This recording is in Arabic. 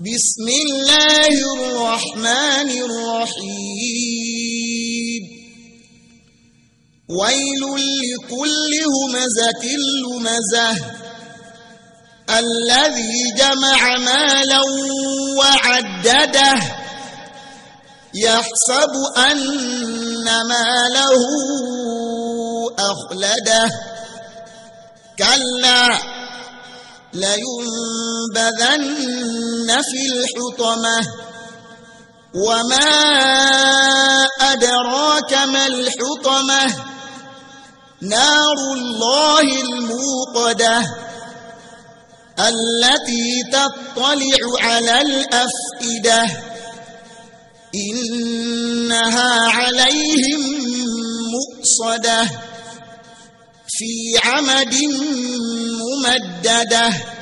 بسم الله الرحمن الرحيم ويل لكل همزة لمزة الذي جمع مالا وعدده يحسب أن ماله أخلده كلا لينبذن في الحطمة وما أدراك ما الحطمة نار الله الموقدة التي تطلع على الأفئدة إنها عليهم مؤصدة في عمد ممددة.